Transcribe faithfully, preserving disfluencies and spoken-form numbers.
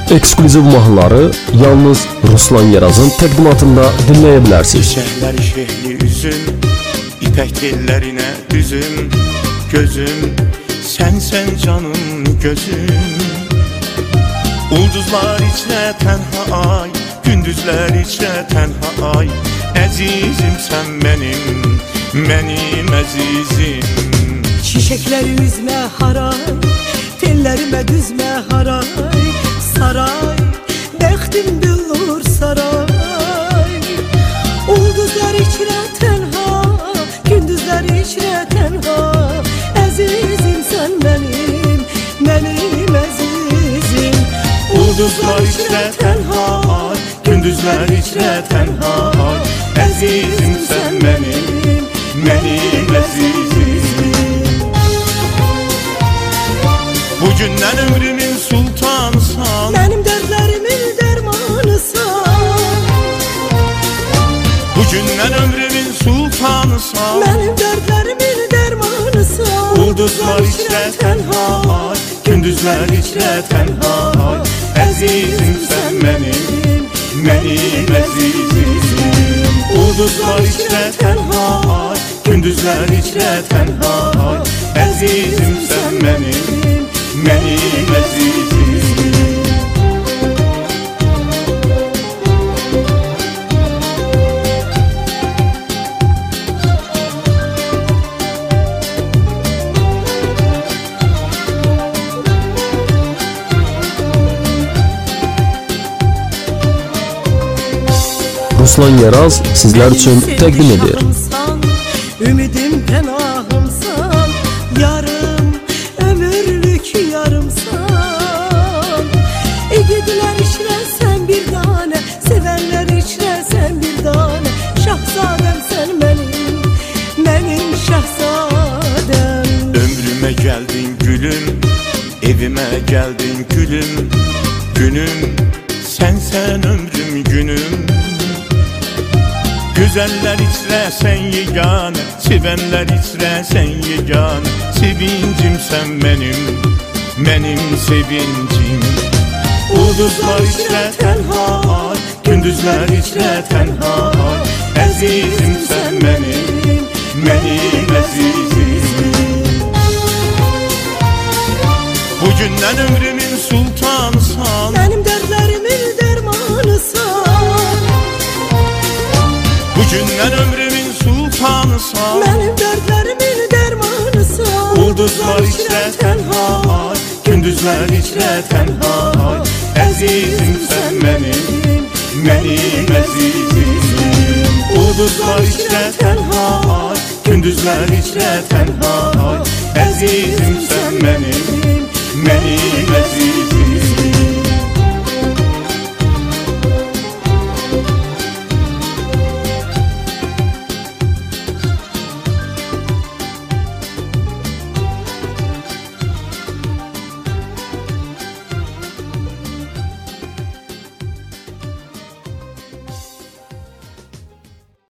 Ekskluziv mahnıları yalnız Ruslan Yaraz'ın təqdimatında dinləyə bilərsiniz. Çiçəklər şehli üzüm, ipək tellərinə düzüm, gözüm, sənsən canım gözüm. Ulduzlar içrə tənha ay, gündüzlər içrə tənha ay. Əzizim sən mənim, mənim əzizim. Çiçekleri üzme haray, tellerime düzme haray. Saray, bəxtim büllur saray. Ulduzlar içrə tenha, gündüzler içrə tenha. Əzizim sən mənim, mənim əzizim. Ulduzlar içrə tenha, gündüzler içrə tenha. Əzizim sən mənim, mənim əzizim. Bugündən ömrümün sultanısan, Mənim dərdlərimin dərmanısan. Bugündən ömrümün sultanısan, Mənim dərdlərimin dərmanısan. Ulduzlar içrə tənha, gündüzlər içrə tənha. Əzizim sən mənim, mənim əzizim. Ulduzlar içrə tənha, gündüzlər içrə tənha. Əzizim sən mənim, mənim əzizim. Ruslan Yaraz sizler için təqdim edir. Ümidim pənahımsan, yarım ömürlük yarımsan. İgidlər içrə sən bir tane, sevenler içrə sən bir tane. Şahzadəm sən mənim, mənim şahzadəm. Ömrüme geldin gülüm, evime geldin gülüm. Günüm, sensen ömrüm günüm. Güzeller içrə sən yegane, sevenler içrə sən yegane. Sevincim sən mənim, mənim sevincim. Ulduzlar içrə tənha, gündüzlər içrə tənha. Əzizim sən mənim, mənim əzizim. Bugündən ömrümün sultanısan, Mənim dərdlərimin dərmanısan. Bugündən ömrümün sultanısan, Mənim dərdlərimin dərmanısan. Ulduzlar içrə tənha, gündüzlər içrə tənha. Əzizim sən mənim, mənim əzizim. Ulduzlar içrə tənha, gündüzlər içrə tənha. Əzizim sən mənim,